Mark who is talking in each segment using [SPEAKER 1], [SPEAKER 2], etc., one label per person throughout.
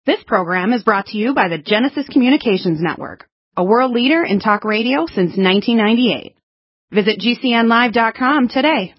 [SPEAKER 1] This program is brought to you by the Genesis Communications Network, a world leader in talk radio since 1998. Visit GCNlive.com today.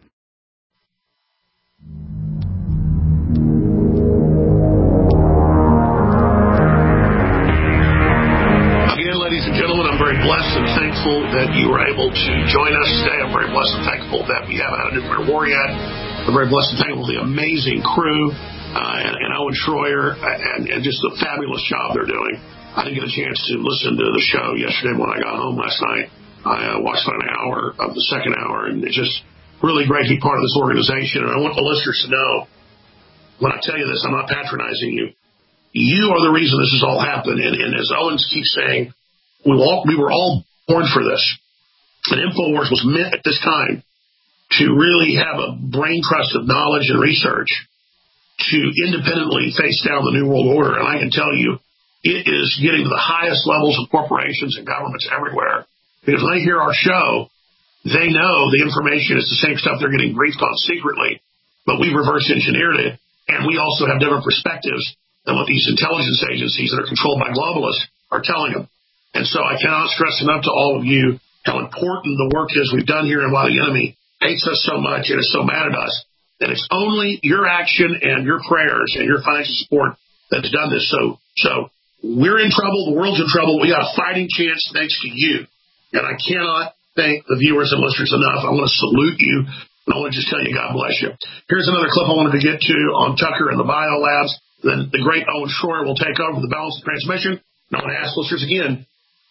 [SPEAKER 2] Again, ladies and gentlemen, I'm very blessed and thankful that you were able to join us today. I'm very blessed and thankful that we haven't had a nuclear war yet. I'm very blessed and thankful for the amazing crew and Owen Schroyer and just the fabulous job they're doing. I didn't get a chance to listen to the show yesterday when I got home last night. I watched about an hour of the second hour, and it's just really great to be part of this organization. And I want the listeners to know, when I tell you this, I'm not patronizing you. You are the reason this has all happened. And as Owen keeps saying, we were all born for this. And InfoWars was meant at this time to really have a brain trust of knowledge and research to independently face down the New World Order. And I can tell you, it is getting to the highest levels of corporations and governments everywhere. Because when they hear our show, they know the information is the same stuff they're getting briefed on secretly, but we reverse engineered it, and we also have different perspectives than what these intelligence agencies that are controlled by globalists are telling them. And so I cannot stress enough to all of you how important the work is we've done here and why the enemy hates us so much and is so mad at us. And it's only your action and your prayers and your financial support that's done this. So we're in trouble. The world's in trouble. We got a fighting chance thanks to you. And I cannot thank the viewers and listeners enough. I want to salute you. And I want to just tell you, God bless you. Here's another clip I wanted to get to on Tucker and the biolabs. Then the great Owen Schroyer will take over the balance of transmission. And I want to ask listeners again,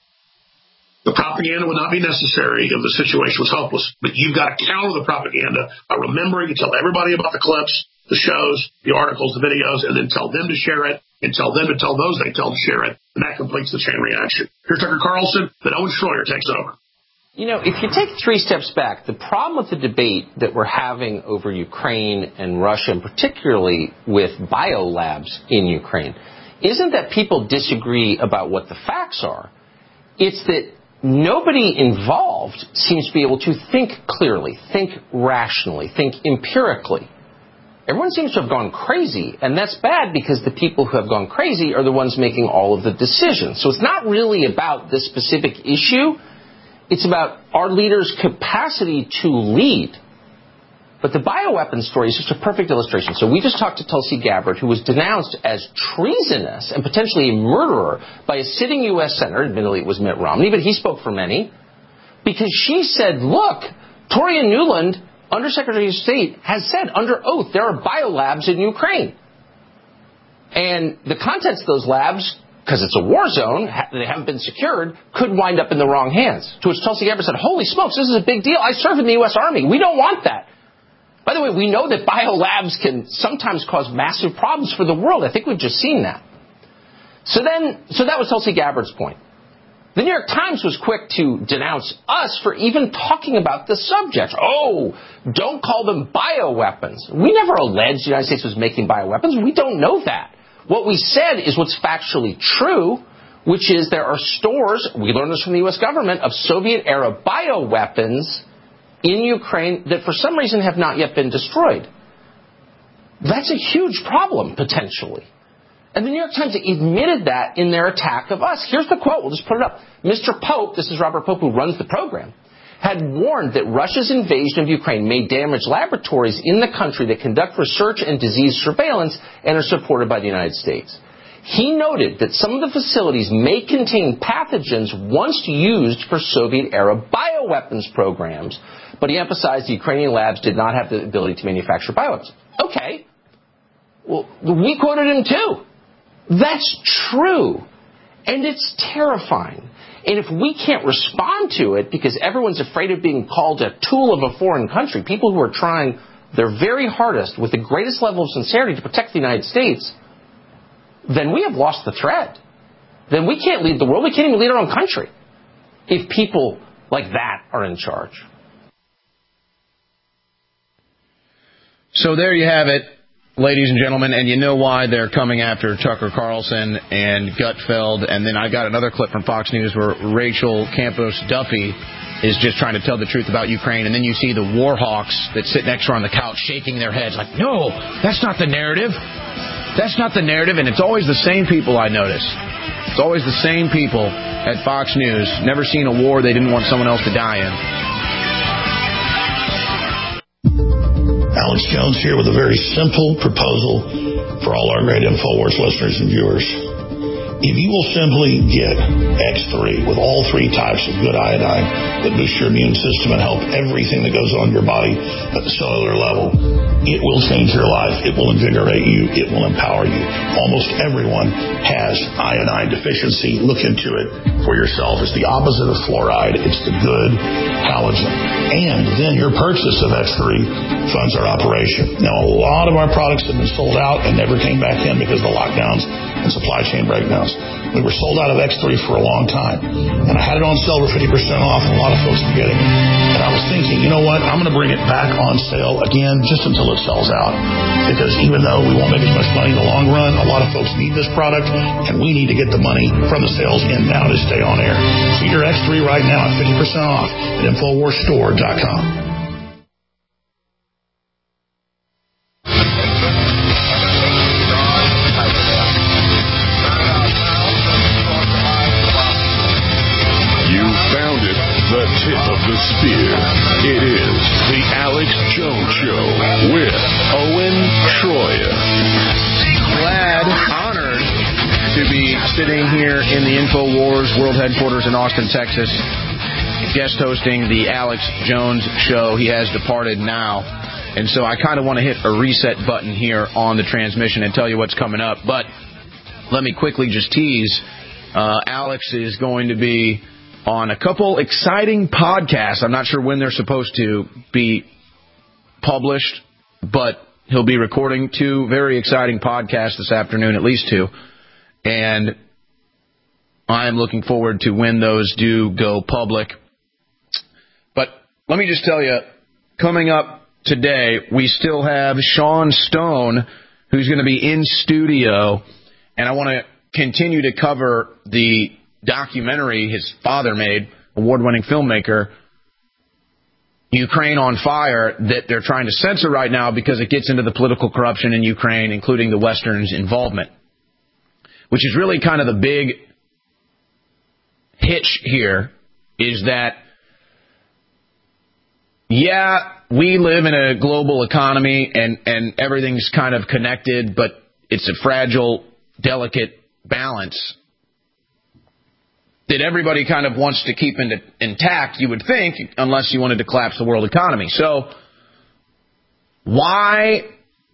[SPEAKER 2] the propaganda would not be necessary if the situation was hopeless. But you've got to counter the propaganda by remembering to tell everybody about the clips, the shows, the articles, the videos, and then tell them to share it, and tell them to tell those they tell to share it. And that completes the chain reaction. Here's Tucker Carlson, then Owen Schroyer takes over.
[SPEAKER 3] You know, if you take 3 steps back, the problem with the debate that we're having over Ukraine and Russia, and particularly with biolabs in Ukraine, isn't that people disagree about what the facts are. It's that nobody involved seems to be able to think clearly, think rationally, think empirically. Everyone seems to have gone crazy, and that's bad because the people who have gone crazy are the ones making all of the decisions. So it's not really about this specific issue. It's about our leaders' capacity to lead. But the bioweapons story is just a perfect illustration. So we just talked to Tulsi Gabbard, who was denounced as treasonous and potentially a murderer by a sitting U.S. senator. Admittedly, it was Mitt Romney, but he spoke for many. Because she said, look, Toria Nuland, Undersecretary of State, has said under oath there are biolabs in Ukraine. And the contents of those labs, because it's a war zone, they haven't been secured, could wind up in the wrong hands. To which Tulsi Gabbard said, holy smokes, this is a big deal. I serve in the U.S. Army. We don't want that. By the way, we know that biolabs can sometimes cause massive problems for the world. I think we've just seen that. So that was Tulsi Gabbard's point. The New York Times was quick to denounce us for even talking about the subject. Oh, don't call them bioweapons. We never alleged the United States was making bioweapons. We don't know that. What we said is what's factually true, which is there are stores, we learned this from the U.S. government, of Soviet-era bioweapons in Ukraine that for some reason have not yet been destroyed. That's a huge problem, potentially. And the New York Times admitted that in their attack of us. Here's the quote. We'll just put it up. Mr. Pope, this is Robert Pope, who runs the program, had warned that Russia's invasion of Ukraine may damage laboratories in the country that conduct research and disease surveillance and are supported by the United States. He noted that some of the facilities may contain pathogens once used for Soviet-era bioweapons programs, but he emphasized the Ukrainian labs did not have the ability to manufacture bioweapons. Okay. Well, we quoted him too. That's true. And it's terrifying. And if we can't respond to it because everyone's afraid of being called a tool of a foreign country, people who are trying their very hardest with the greatest level of sincerity to protect the United States, then we have lost the thread. Then we can't lead the world. We can't even lead our own country if people like that are in charge.
[SPEAKER 4] So there you have it, ladies and gentlemen, and you know why they're coming after Tucker Carlson and Gutfeld. And then I got another clip from Fox News where Rachel Campos Duffy is just trying to tell the truth about Ukraine. And then you see the war hawks that sit next to her on the couch shaking their heads like, no, that's not the narrative. That's not the narrative, and it's always the same people I notice. It's always the same people at Fox News. Never seen a war they didn't want someone else to die in.
[SPEAKER 5] Alex Jones here with a very simple proposal for all our great InfoWars listeners and viewers. If you will simply get X3 with all 3 types of good iodine that boost your immune system and help everything that goes on in your body at the cellular level, it will change your life. It will invigorate you. It will empower you. Almost everyone has iodine deficiency. Look into it for yourself. It's the opposite of fluoride. It's the good halogen. And then your purchase of X3 funds our operation. Now, a lot of our products have been sold out and never came back in because of the lockdowns and supply chain breakdowns. We were sold out of X3 for a long time. And I had it on sale for 50% off, and a lot of folks were getting it. And I was thinking, you know what? I'm going to bring it back on sale again just until it sells out. Because even though we won't make as much money in the long run, a lot of folks need this product, and we need to get the money from the sales in now to stay on air. So get your X3 right now at 50% off at InfoWarsStore.com.
[SPEAKER 6] Tip of the spear. It is the Alex Jones Show with Owen Shroyer.
[SPEAKER 4] Glad, honored to be sitting here in the InfoWars World Headquarters in Austin, Texas, guest hosting the Alex Jones Show. He has departed now, and so I kind of want to hit a reset button here on the transmission and tell you what's coming up. But let me quickly just tease, Alex is going to be on a couple exciting podcasts. I'm not sure when they're supposed to be published, but he'll be recording 2 very exciting podcasts this afternoon, at least 2. And I am looking forward to when those do go public. But let me just tell you, coming up today, we still have Sean Stone, who's going to be in studio, and I want to continue to cover the documentary his father made, award-winning filmmaker, Ukraine on Fire, that they're trying to censor right now because it gets into the political corruption in Ukraine, including the Western's involvement, which is really kind of the big hitch here, is that, yeah, we live in a global economy and everything's kind of connected, but it's a fragile, delicate balance that everybody kind of wants to keep intact, you would think, unless you wanted to collapse the world economy. So why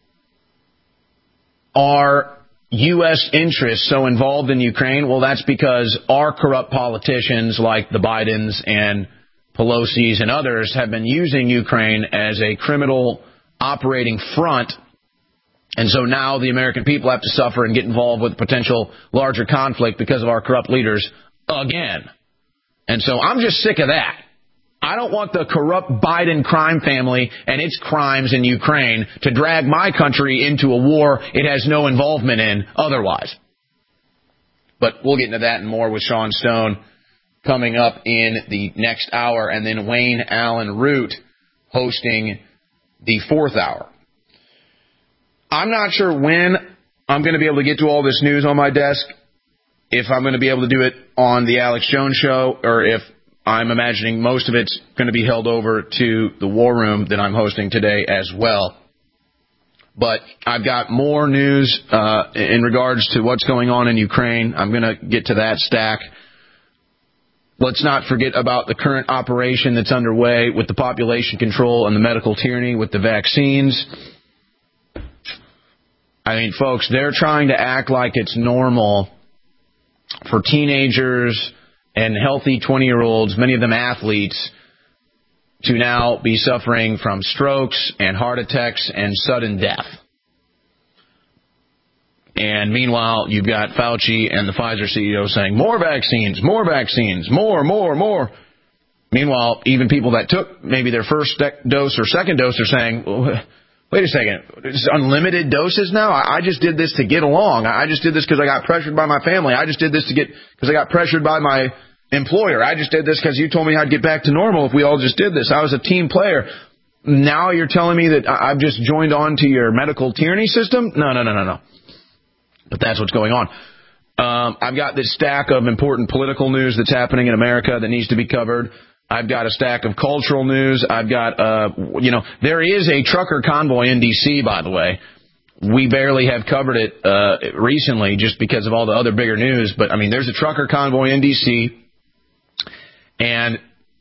[SPEAKER 4] are U.S. interests so involved in Ukraine? Well, that's because our corrupt politicians like the Bidens and Pelosi's and others have been using Ukraine as a criminal operating front. And so now the American people have to suffer and get involved with potential larger conflict because of our corrupt leaders again. And so I'm just sick of that. I don't want the corrupt Biden crime family and its crimes in Ukraine to drag my country into a war it has no involvement in otherwise. But we'll get into that and more with Sean Stone coming up in the next hour, and then Wayne Allen Root hosting the 4th hour. I'm not sure when I'm going to be able to get to all this news on my desk, if I'm going to be able to do it on the Alex Jones Show, or if I'm imagining most of it's going to be held over to the War Room that I'm hosting today as well. But I've got more news in regards to what's going on in Ukraine. I'm going to get to that stack. Let's not forget about the current operation that's underway with the population control and the medical tyranny with the vaccines. I mean, folks, they're trying to act like it's normal for teenagers and healthy 20-year-olds, many of them athletes, to now be suffering from strokes and heart attacks and sudden death. And meanwhile, you've got Fauci and the Pfizer CEO saying, more vaccines, more. Meanwhile, even people that took maybe their first dose or second dose are saying, well, wait a second, it's unlimited doses now? I just did this to get along. I just did this because I got pressured by my family. I just did this because I got pressured by my employer. I just did this because you told me I'd get back to normal if we all just did this. I was a team player. Now you're telling me that I've just joined on to your medical tyranny system? No. But that's what's going on. I've got this stack of important political news that's happening in America that needs to be covered. I've got a stack of cultural news. I've got, there is a trucker convoy in D.C., by the way. We barely have covered it recently just because of all the other bigger news. But, I mean, there's a trucker convoy in D.C., and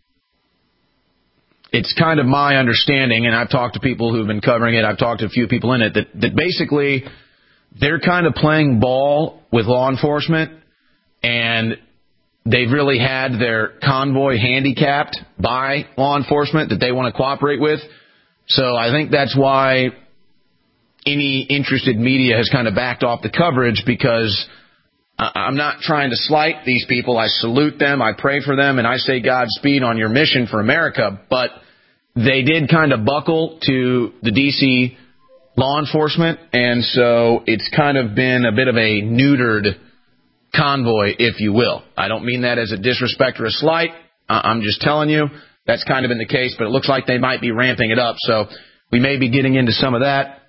[SPEAKER 4] it's kind of my understanding, and I've talked to people who've been covering it, I've talked to a few people in it, that basically they're kind of playing ball with law enforcement, and they've really had their convoy handicapped by law enforcement that they want to cooperate with. So I think that's why any interested media has kind of backed off the coverage, because I'm not trying to slight these people. I salute them, I pray for them, and I say Godspeed on your mission for America. But they did kind of buckle to the D.C. law enforcement, and so it's kind of been a bit of a neutered convoy, if you will. I don't mean that as a disrespect or a slight. I'm just telling you that's kind of been the case, but it looks like they might be ramping it up. So we may be getting into some of that.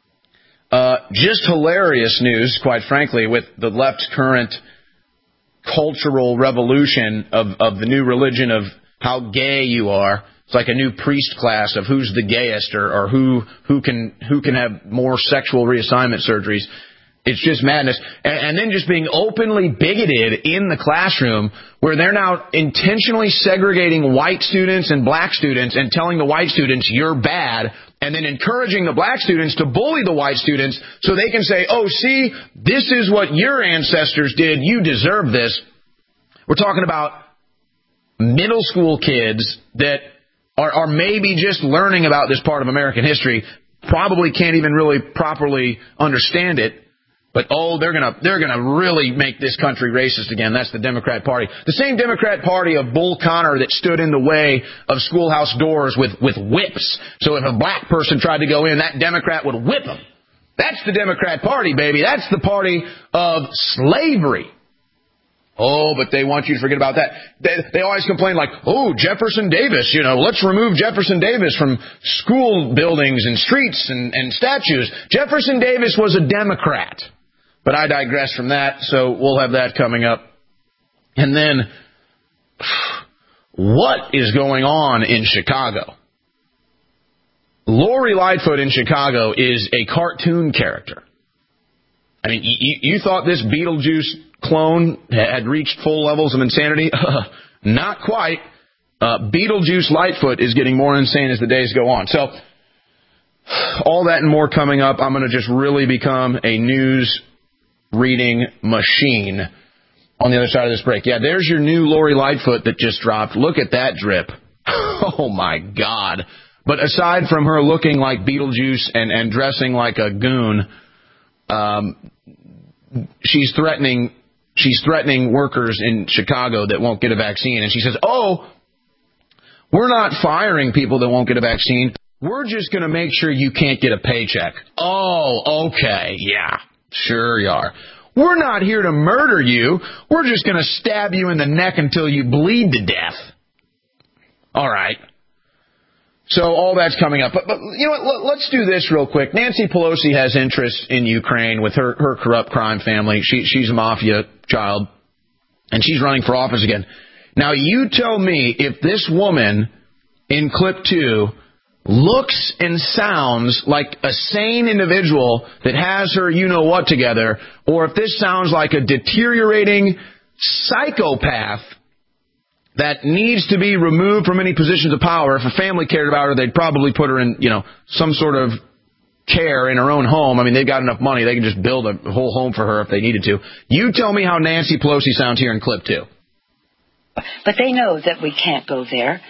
[SPEAKER 4] Just hilarious news, quite frankly, with the left's current cultural revolution of the new religion of how gay you are. It's like a new priest class of who's the gayest or who can have more sexual reassignment surgeries. It's just madness. And then just being openly bigoted in the classroom, where they're now intentionally segregating white students and black students and telling the white students you're bad, and then encouraging the black students to bully the white students so they can say, oh, see, this is what your ancestors did. You deserve this. We're talking about middle school kids that are maybe just learning about this part of American history, probably can't even really properly understand it. But, they're gonna really make this country racist again. That's the Democrat Party. The same Democrat Party of Bull Connor that stood in the way of schoolhouse doors with whips. So if a black person tried to go in, that Democrat would whip them. That's the Democrat Party, baby. That's the party of slavery. Oh, but they want you to forget about that. They always complain like, oh, Jefferson Davis, let's remove Jefferson Davis from school buildings and streets and statues. Jefferson Davis was a Democrat. But I digress from that, so we'll have that coming up. And then, what is going on in Chicago? Lori Lightfoot in Chicago is a cartoon character. I mean, you thought this Beetlejuice clone had reached full levels of insanity? Not quite. Beetlejuice Lightfoot is getting more insane as the days go on. So, all that and more coming up. I'm going to just really become a news reading machine on the other side of this break. Yeah, there's your new Lori Lightfoot that just dropped. Look at that drip. Oh, my God. But aside from her looking like Beetlejuice and dressing like a goon, she's threatening workers in Chicago that won't get a vaccine. And she says, we're not firing people that won't get a vaccine. We're just going to make sure you can't get a paycheck. Oh, okay, yeah. Sure you are. We're not here to murder you. We're just going to stab you in the neck until you bleed to death. All right. So all that's coming up. But you know what? Let's do this real quick. Nancy Pelosi has interest in Ukraine with her corrupt crime family. She's a mafia child, and she's running for office again. Now, you tell me if this woman in clip 2 looks and sounds like a sane individual that has her you-know-what together, or if this sounds like a deteriorating psychopath that needs to be removed from any positions of power. If a family cared about her, they'd probably put her in, some sort of care in her own home. I mean, they've got enough money. They can just build a whole home for her if they needed to. You tell me how Nancy Pelosi sounds here in clip 2.
[SPEAKER 7] But they know that we can't go there.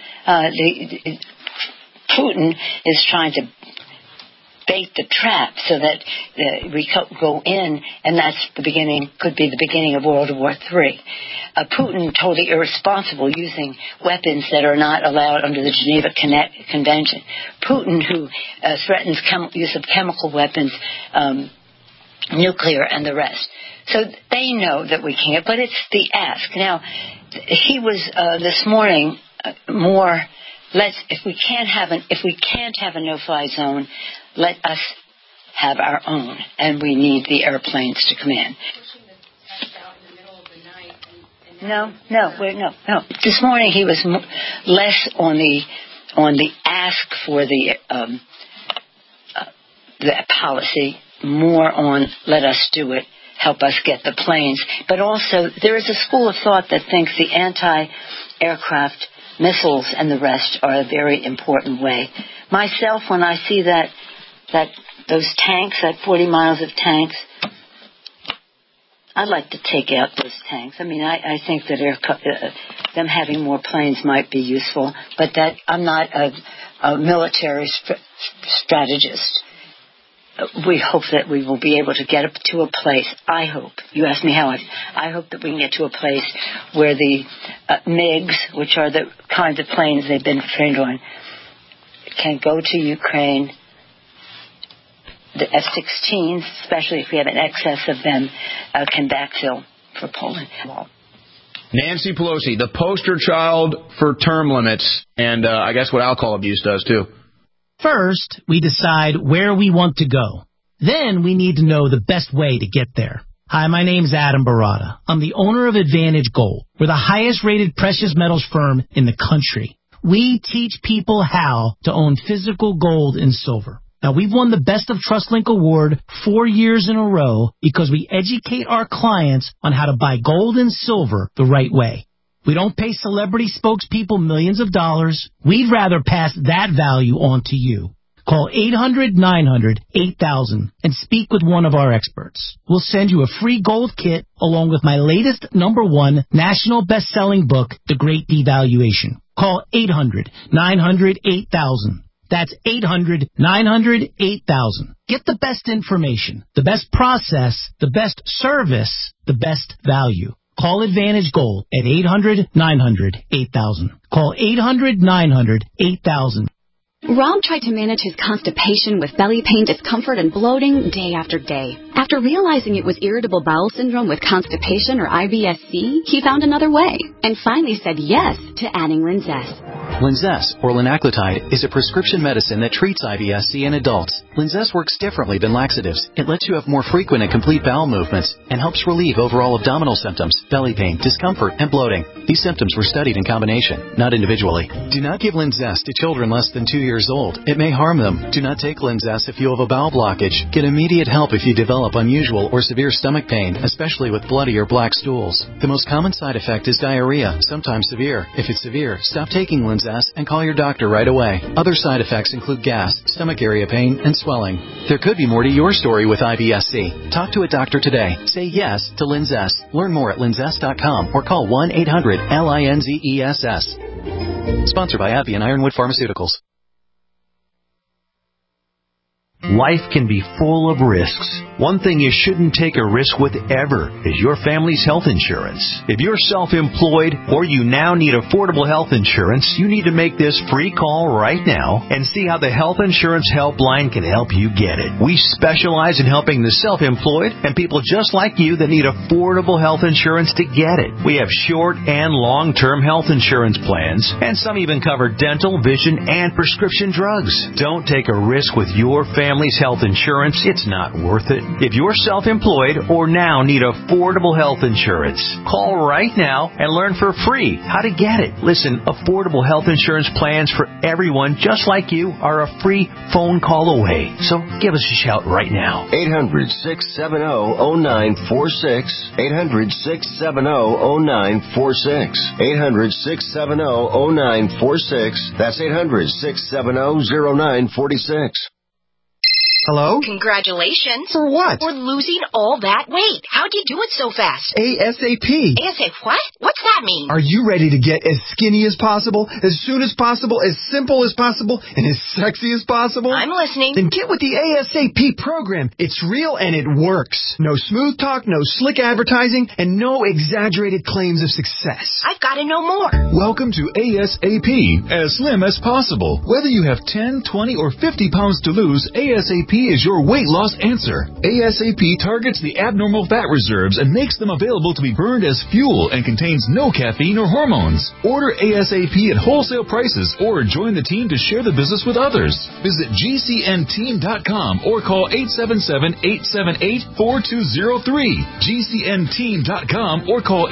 [SPEAKER 7] Putin is trying to bait the trap so that we go in, and that's could be the beginning of World War III. Putin totally irresponsible, using weapons that are not allowed under the Geneva Convention. Putin, who threatens use of chemical weapons, nuclear, and the rest. So they know that we can't, but it's the ask. Now, he was this morning if we can't have a no-fly zone, let us have our own, and we need the airplanes to come in. No. This morning he was less on the ask for the policy, more on let us do it, help us get the planes. But also there is a school of thought that thinks the anti-aircraft missiles and the rest are a very important way. Myself, when I see those tanks, that 40 miles of tanks, I'd like to take out those tanks. I mean, I think that them having more planes might be useful, but that I'm not a military strategist. We hope that we will be able to get up to a place. I hope. You asked me how. I hope that we can get to a place where the MiGs, which are the kinds of planes they've been trained on, can go to Ukraine. The F-16s, especially if we have an excess of them, can backfill for Poland.
[SPEAKER 4] Nancy Pelosi, the poster child for term limits, and I guess what alcohol abuse does, too.
[SPEAKER 8] First, we decide where we want to go. Then we need to know the best way to get there. Hi, my name's Adam Barada. I'm the owner of Advantage Gold. We're the highest-rated precious metals firm in the country. We teach people how to own physical gold and silver. Now, we've won the Best of TrustLink Award 4 years in a row because we educate our clients on how to buy gold and silver the right way. We don't pay celebrity spokespeople millions of dollars. We'd rather pass that value on to you. Call 800-900-8000 and speak with one of our experts. We'll send you a free gold kit along with my latest #1 national best-selling book, The Great Devaluation. Call 800-900-8000. That's 800-900-8000. Get the best information, the best process, the best service, the best value. Call Advantage Gold at 800-900-8000. Call 800-900-8000.
[SPEAKER 9] Rob tried to manage his constipation with belly pain, discomfort, and bloating day after day. After realizing it was irritable bowel syndrome with constipation or IBS-C, he found another way and finally said yes to adding Linzess.
[SPEAKER 10] Linzess, or linaclotide, is a prescription medicine that treats IBS-C in adults. Linzess works differently than laxatives. It lets you have more frequent and complete bowel movements and helps relieve overall abdominal symptoms, belly pain, discomfort, and bloating. These symptoms were studied in combination, not individually. Do not give Linzess to children less than 2 years old. It may harm them. Do not take Linzess if you have a bowel blockage. Get immediate help if you develop unusual or severe stomach pain, especially with bloody or black stools. The most common side effect is diarrhea, sometimes severe. If it's severe, stop taking Linzess and call your doctor right away. Other side effects include gas, stomach area pain, and swelling. There could be more to your story with IBS-C. Talk to a doctor today. Say yes to Linzess. Learn more at linzess.com or call 1-800-LINZESS. Sponsored by AbbVie and Ironwood Pharmaceuticals.
[SPEAKER 11] Life can be full of risks. One thing you shouldn't take a risk with ever is your family's health insurance. If you're self-employed or you now need affordable health insurance, you need to make this free call right now and see how the Health Insurance Helpline can help you get it. We specialize in helping the self-employed and people just like you that need affordable health insurance to get it. We have short and long-term health insurance plans, and some even cover dental, vision, and prescription drugs. Don't take a risk with your family's health insurance. It's not worth it. If you're self-employed or now need affordable health insurance, call right now and learn for free how to get it. Listen, affordable health insurance plans for everyone just like you are a free phone call away. So give us a shout right now.
[SPEAKER 12] 800-670-0946. 800-670-0946. 800-670-0946. That's 800-670-0946.
[SPEAKER 13] Hello?
[SPEAKER 14] Congratulations.
[SPEAKER 13] For what?
[SPEAKER 14] For losing all that weight. How'd you do it so fast?
[SPEAKER 13] ASAP.
[SPEAKER 14] ASAP what? What's that mean?
[SPEAKER 13] Are you ready to get as skinny as possible, as soon as possible, as simple as possible, and as sexy as possible?
[SPEAKER 14] I'm listening.
[SPEAKER 13] Then get with the ASAP program. It's real and it works. No smooth talk, no slick advertising, and no exaggerated claims of success.
[SPEAKER 14] I've got to know more.
[SPEAKER 15] Welcome to ASAP, as slim as possible. Whether you have 10, 20, or 50 pounds to lose, ASAP ASAP is your weight loss answer. ASAP targets the abnormal fat reserves and makes them available to be burned as fuel and contains no caffeine or hormones. Order ASAP at wholesale prices or join the team to share the business with others. Visit GCNteam.com or call 877-878-4203. GCNteam.com or call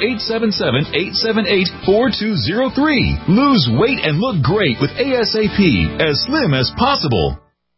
[SPEAKER 15] 877-878-4203. Lose weight and look great with ASAP, as slim as possible.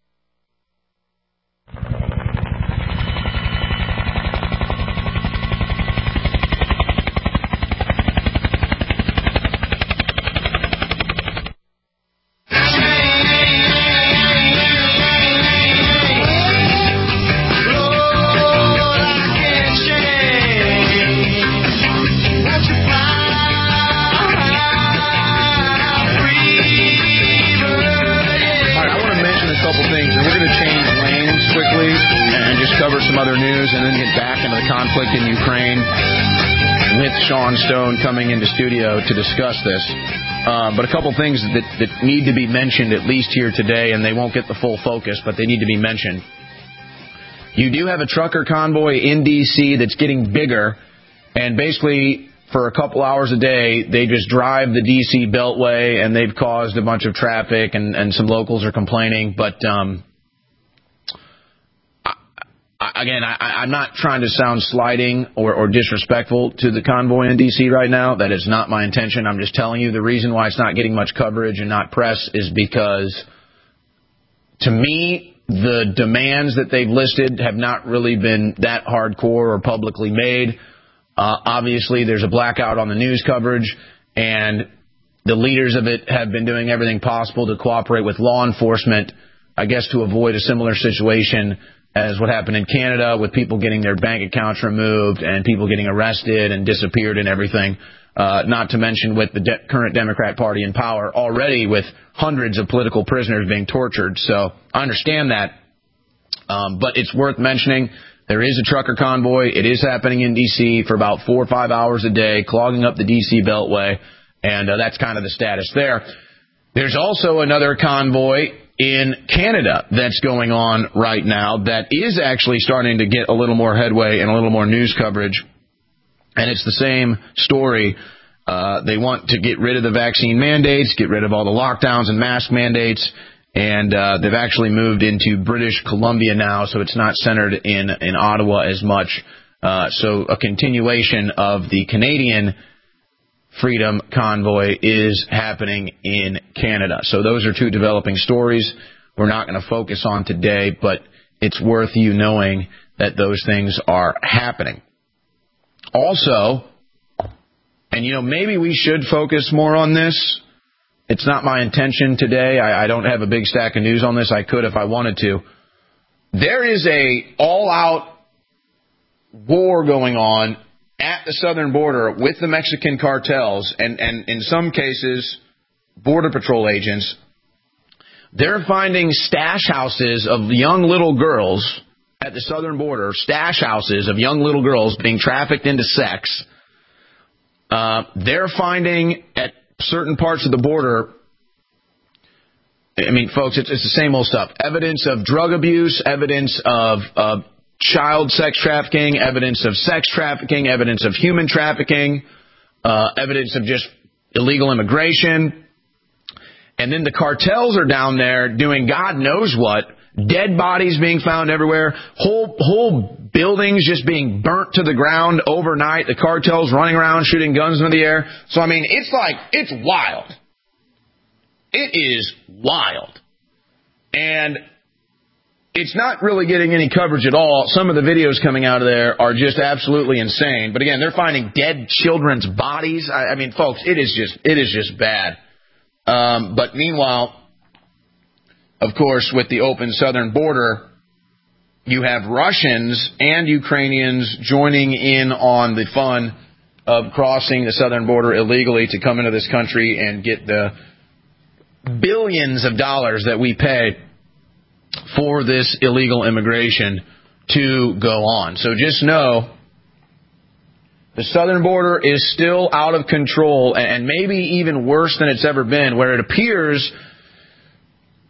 [SPEAKER 4] In Ukraine with Sean Stone coming into studio to discuss this. But a couple things that need to be mentioned at least here today, and they won't get the full focus, but they need to be mentioned. You do have a trucker convoy in D.C. that's getting bigger, and basically for a couple hours a day, they just drive the D.C. Beltway, and they've caused a bunch of traffic, and some locals are complaining, but again, I'm not trying to sound slighting or disrespectful to the convoy in D.C. right now. That is not my intention. I'm just telling you the reason why it's not getting much coverage and not press is because, to me, the demands that they've listed have not really been that hardcore or publicly made. Obviously, there's a blackout on the news coverage, and the leaders of it have been doing everything possible to cooperate with law enforcement, I guess, to avoid a similar situation as what happened in Canada with people getting their bank accounts removed and people getting arrested and disappeared and everything, not to mention with the current Democrat Party in power already with hundreds of political prisoners being tortured. So I understand that, but it's worth mentioning. There is a trucker convoy. It is happening in D.C. for about 4 or 5 hours a day, clogging up the D.C. Beltway, and that's kind of the status there. There's also another convoy in Canada that's going on right now that is actually starting to get a little more headway and a little more news coverage. And it's the same story. They want to get rid of the vaccine mandates, get rid of all the lockdowns and mask mandates, and they've actually moved into British Columbia now, so it's not centered in Ottawa as much. So a continuation of the Canadian Freedom Convoy is happening in Canada. So those are two developing stories we're not going to focus on today, but it's worth you knowing that those things are happening. Also, and maybe we should focus more on this. It's not my intention today. I don't have a big stack of news on this. I could if I wanted to. There is a all-out war going on at the southern border with the Mexican cartels and in some cases, Border Patrol agents. They're finding stash houses of young little girls at the southern border, stash houses of young little girls being trafficked into sex. They're finding at certain parts of the border, I mean, folks, it's the same old stuff. Evidence of drug abuse, evidence of child sex trafficking, evidence of sex trafficking, evidence of human trafficking, evidence of just illegal immigration. And then the cartels are down there doing God knows what. Dead bodies being found everywhere. Whole buildings just being burnt to the ground overnight. The cartels running around shooting guns into the air. So, I mean, it's wild. It is wild. And it's not really getting any coverage at all. Some of the videos coming out of there are just absolutely insane. But again, they're finding dead children's bodies. I mean, folks, it is just bad. But meanwhile, of course, with the open southern border, you have Russians and Ukrainians joining in on the fun of crossing the southern border illegally to come into this country and get the billions of dollars that we pay for this illegal immigration to go on. So just know the southern border is still out of control and maybe even worse than it's ever been, where it appears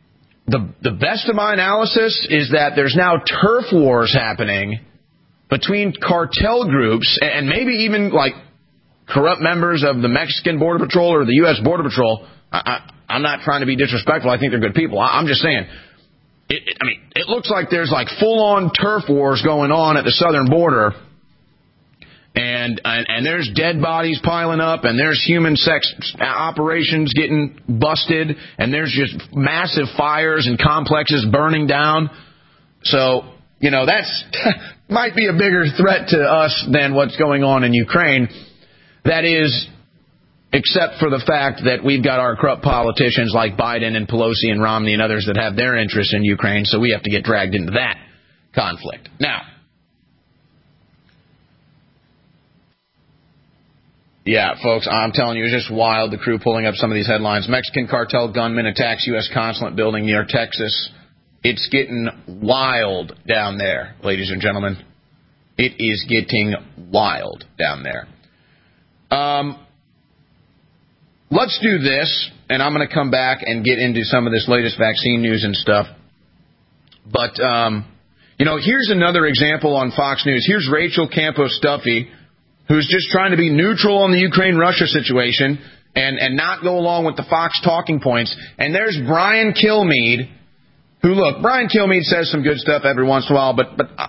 [SPEAKER 4] the best of my analysis is that there's now turf wars happening between cartel groups and maybe even like corrupt members of the Mexican Border Patrol or the U.S. Border Patrol. I'm not trying to be disrespectful. I think they're good people. I'm just saying. It looks like there's like full-on turf wars going on at the southern border, and there's dead bodies piling up, and there's human sex operations getting busted, and there's just massive fires and complexes burning down. So, that's might be a bigger threat to us than what's going on in Ukraine. That is, except for the fact that we've got our corrupt politicians like Biden and Pelosi and Romney and others that have their interest in Ukraine, so we have to get dragged into that conflict. Now, yeah, folks, I'm telling you, it's just wild, the crew pulling up some of these headlines. Mexican cartel gunman attacks U.S. consulate building near Texas. It's getting wild down there, ladies and gentlemen. It is getting wild down there. Let's do this, and I'm going to come back and get into some of this latest vaccine news and stuff. But, here's another example on Fox News. Here's Rachel Campos-Duffy, who's just trying to be neutral on the Ukraine-Russia situation and not go along with the Fox talking points. And there's Brian Kilmeade, who, look, Brian Kilmeade says some good stuff every once in a while, but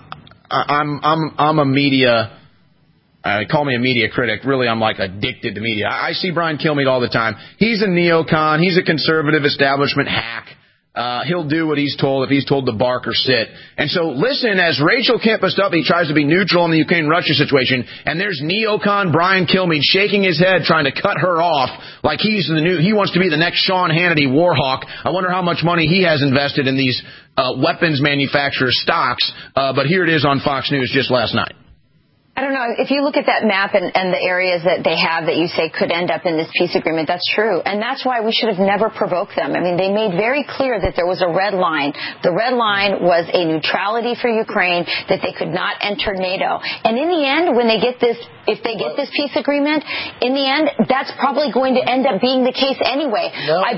[SPEAKER 4] I'm a media... call me a media critic. Really, I'm like addicted to media. I see Brian Kilmeade all the time. He's a neocon. He's a conservative establishment hack. He'll do what he's told if he's told to bark or sit. And so listen as Rachel Campos-Duffy tries to be neutral in the Ukraine-Russia situation, and there's neocon Brian Kilmeade shaking his head trying to cut her off like he wants to be the next Sean Hannity war hawk. I wonder how much money he has invested in these weapons manufacturer stocks. But here it is on Fox News just last night.
[SPEAKER 16] I don't know. If you look at that map and the areas that they have that you say could end up in this peace agreement, that's true. And that's why we should have never provoked them. I mean, they made very clear that there was a red line. The red line was a neutrality for Ukraine, that they could not enter NATO. And in the end, when they get this, if they get this peace agreement, in the end, that's probably going to end up being the case anyway. No. I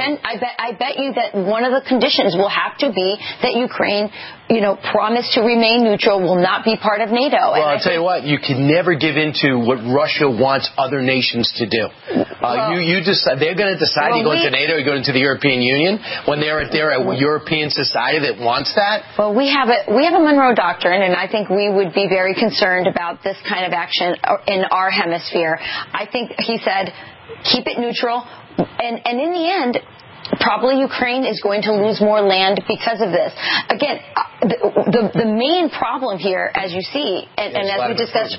[SPEAKER 16] bet you that one of the conditions will have to be that Ukraine, promise to remain neutral, will not be part of NATO.
[SPEAKER 17] Well, I'll tell you what, you can never give in to what Russia wants other nations to do. You decide, they're going to decide you go into NATO, you go into the European Union, when they're a European society that wants that.
[SPEAKER 16] Well, we have a Monroe Doctrine, and I think we would be very concerned about this kind of action in our hemisphere. I think he said, keep it neutral, and in the end, probably Ukraine is going to lose more land because of this. Again, the main problem here, as you see, and as we discussed,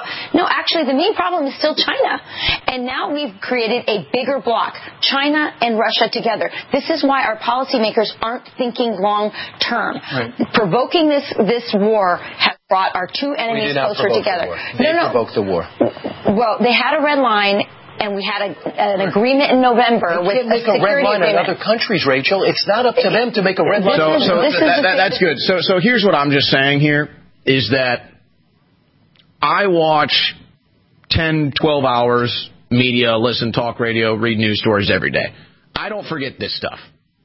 [SPEAKER 16] the main problem is still China. And now we've created a bigger bloc, China and Russia together. This is why our policymakers aren't thinking long term. Right. Provoking this war has brought our two enemies closer together.
[SPEAKER 17] They provoked the war.
[SPEAKER 16] Well, they had a red line. And we had an agreement in November with a security agreement.
[SPEAKER 17] They can't make a red line in other countries, Rachel. It's not up to them to make a red line.
[SPEAKER 4] That's good. So here's what I'm just saying here is that I watch 10, 12 hours media, listen, talk radio, read news stories every day. I don't forget this stuff.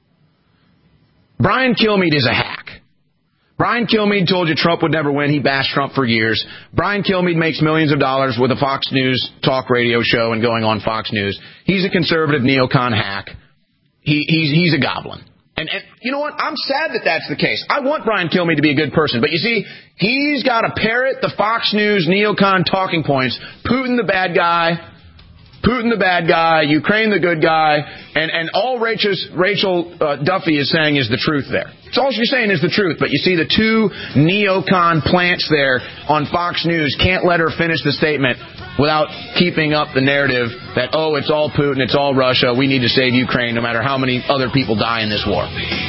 [SPEAKER 4] Brian Kilmeade is a hack. Brian Kilmeade told you Trump would never win. He bashed Trump for years. Brian Kilmeade makes millions of dollars with a Fox News talk radio show and going on Fox News. He's a conservative neocon hack. He's a goblin. And you know what? I'm sad that that's the case. I want Brian Kilmeade to be a good person. But you see, he's got to parrot the Fox News neocon talking points. Putin the bad guy. Putin the bad guy, Ukraine the good guy, and all Rachel Duffy is saying is the truth there. It's all she's saying is the truth, but you see the two neocon plants there on Fox News can't let her finish the statement without keeping up the narrative that, it's all Putin, it's all Russia, we need to save Ukraine no matter how many other people die in this war.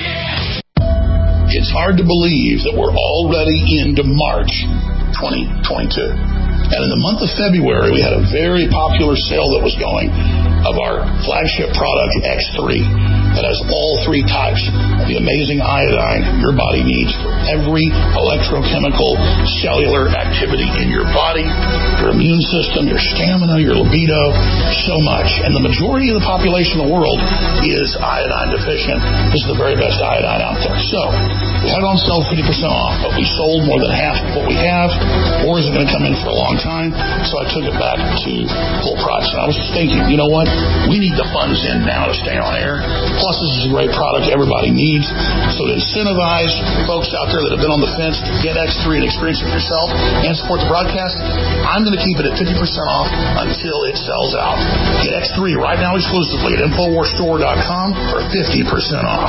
[SPEAKER 5] It's hard to believe that we're already into March 2022. And in the month of February, we had a very popular sale that was going of our flagship product, X3, that has all three types of the amazing iodine your body needs for every electrochemical cellular activity in your body, your immune system, your stamina, your libido, so much. And the majority of the population in the world is iodine deficient. This is the very best iodine out there. So we had it on sale 50% off, but we sold more than half of what we have. More isn't going to come in for a long time, so I took it back to full price. And I was just thinking, you know what? We need the funds in now to stay on air. Plus, this is a great product everybody needs. So to incentivize folks out there that have been on the fence to get X3 and experience it yourself and support the broadcast, I'm going to keep it at 50% off until it sells out. Get X3 right now exclusively at InfoWarsStore.com for 50% off.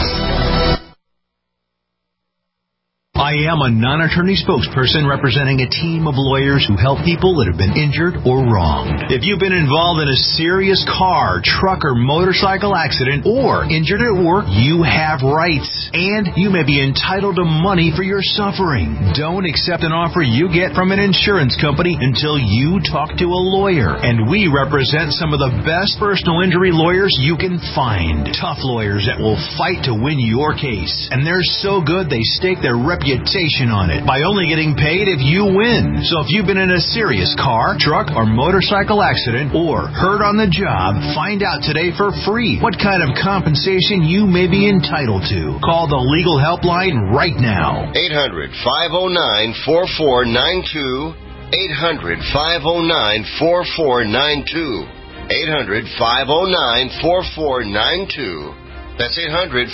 [SPEAKER 11] I am a non-attorney spokesperson representing a team of lawyers who help people that have been injured or wronged. If you've been involved in a serious car, truck, or motorcycle accident or injured at work, you have rights, and you may be entitled to money for your suffering. Don't accept an offer you get from an insurance company until you talk to a lawyer, and we represent some of the best personal injury lawyers you can find. Tough lawyers that will fight to win your case, and they're so good they stake their reputation on it by only getting paid if you win. So if you've been in a serious car, truck, or motorcycle accident or hurt on the job, find out today for free what kind of compensation you may be entitled to. Call the legal helpline right now.
[SPEAKER 18] 800-509-4492. 800-509-4492. 800-509-4492. That's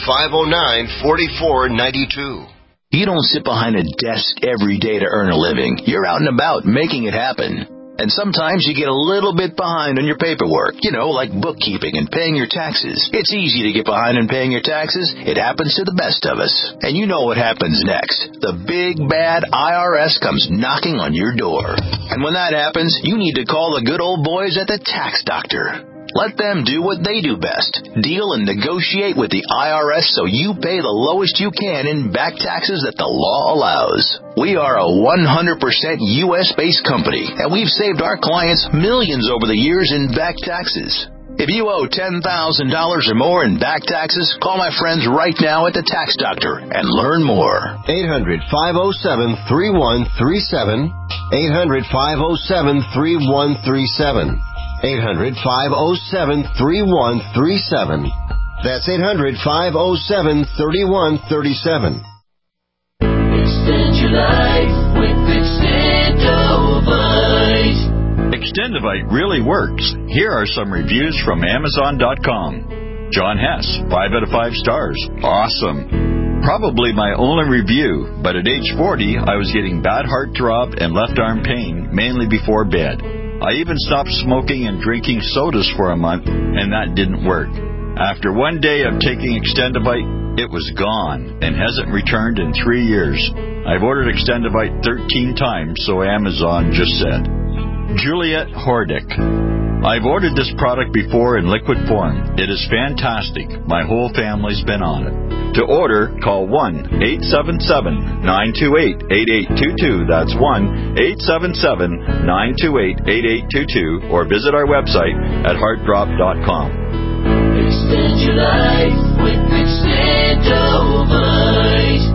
[SPEAKER 18] 800-509-4492.
[SPEAKER 19] You don't sit behind a desk every day to earn a living. You're out and about making it happen. And sometimes you get a little bit behind on your paperwork, like bookkeeping and paying your taxes. It's easy to get behind on paying your taxes. It happens to the best of us. And you know what happens next. The big, bad IRS comes knocking on your door. And when that happens, you need to call the good old boys at the Tax Doctor. Let them do what they do best. Deal and negotiate with the IRS so you pay the lowest you can in back taxes that the law allows. We are a 100% U.S.-based company, and we've saved our clients millions over the years in back taxes. If you owe $10,000 or more in back taxes, call my friends right now at the Tax Doctor and learn more.
[SPEAKER 18] 800-507-3137. 800-507-3137. 800-507-3137. That's 800-507-3137.
[SPEAKER 6] Extend your life with Extendovite. Extendovite really works. Here are some reviews from Amazon.com. John Hess, 5 out of 5 stars. Awesome. Probably my only review, but at age 40, I was getting bad heart throb and left arm pain, mainly before bed. I even stopped smoking and drinking sodas for a month, and that didn't work. After one day of taking Extendovite, it was gone and hasn't returned in 3 years. I've ordered Extendovite 13 times, so Amazon just said. Juliet Hordick. I've ordered this product before in liquid form. It is fantastic. My whole family's been on it. To order, call 1-877-928-8822. That's 1-877-928-8822. Or visit our website at heartdrop.com.
[SPEAKER 20] Extend your life with Extendovite.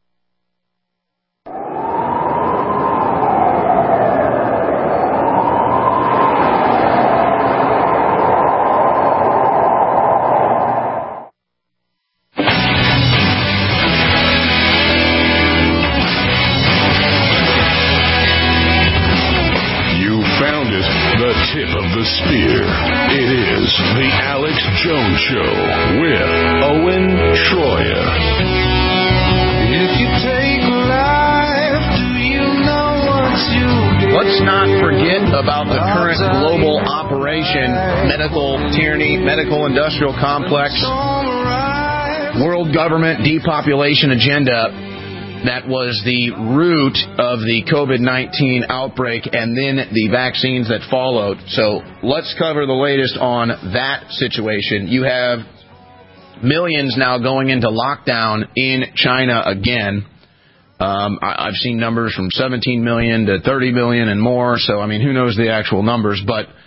[SPEAKER 6] Tip of the spear. It is the Alex Jones Show with Owen Schroyer.
[SPEAKER 20] If you take life, do you know what you do?
[SPEAKER 4] Let's not forget about the current global operation, medical tyranny, medical industrial complex, world government depopulation agenda. That was the root of the COVID-19 outbreak and then the vaccines that followed. So let's cover the latest on that situation. You have millions now going into lockdown in China again. I've seen numbers from 17 million to 30 million and more. So, who knows the actual numbers. But